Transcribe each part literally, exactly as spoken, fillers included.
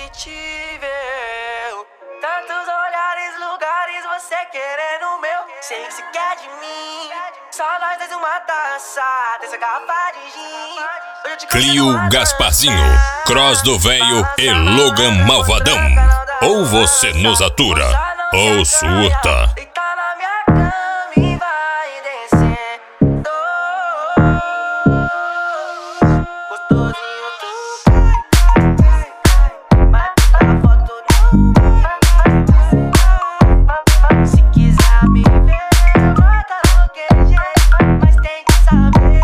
indescritível. Tantos olhares, lugares, você querendo o meu. Sei que você quer de mim. Só nós dois uma taça dessa garrafa de gin. Hoje eu te Clio Gasparzinho, Cross do Velho e Logan Malvadão. Ou você nos atura, ou surta. Deita na minha cama e vai descer. Gostosinho tu cai, vai postar foto no. Se quiser me ver, bota qualquer jeito, mas tem que saber.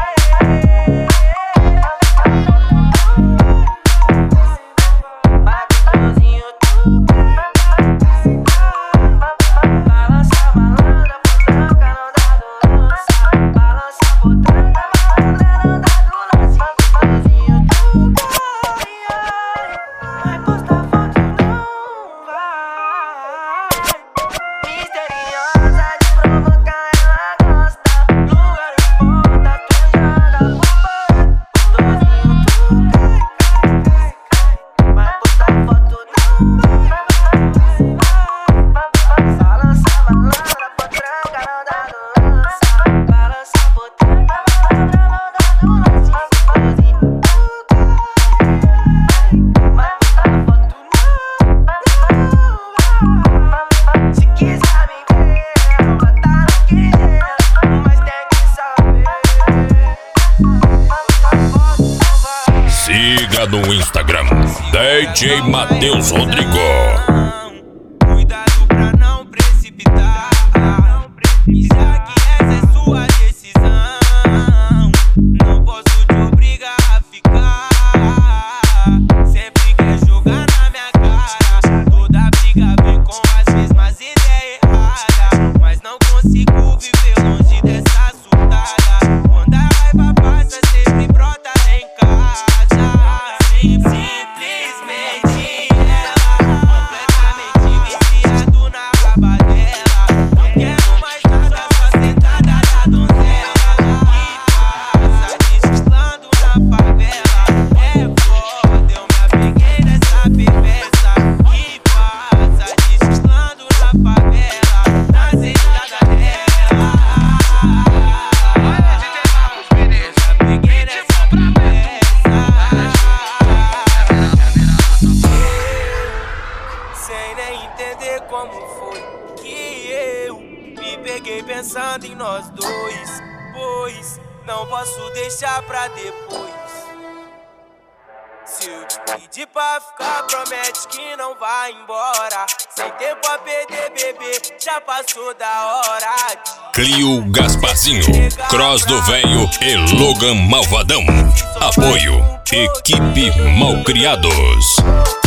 Vai gostosinho tu cai. Balança a malandra, potranca, não dá do lance. Balança a potranca, malandra, não dá do lance. Gostosinho tu cai, vai postar foto não vai. Misteriosa de provocar, ela gosta. Lugar e ponta, tu já dá pro banho. Gostosinho tu cai, cai, cai, cai. Vai postar foto não vai. Balança a malandra, potranca, não dá do lance. Balança a potranca, malandra, não dá do lance. Gostosinho tu cai, vai postar foto não vai. Se quiser me ver, bota naquele jeito, mas tem que saber. Vai postar foto não vai. Siga no Instagram, D J Matheus Rodrigo. Cuidado pra não precipitar. Já que essa é sua decisão, não posso te obrigar a ficar. Sempre quer jogar na minha cara. Toda briga vem com as mesmas ideias erradas, mas não consigo viver longe dessa surtada. Quando a raiva passa, sempre brota lá em casa. Simplesmente ela, completamente viciado na raba dela. Não quero mais nada, só sentada da donzela. Que passa desfilando na favela. É foda, eu me apeguei nessa perversa. Que passa desfilando na favela, na sentada dela. Eu me apeguei nessa perversa. Sem nem entender como foi que eu me peguei pensando em nós dois. Pois não posso deixar pra depois. Se eu te pedir pra ficar, promete que não vai embora. Sem tempo a perder, bebê, já passou da hora de Clio Gasparzinho, Cross do Velho e Logan Malvadão. Apoio, Equipe Malcriados.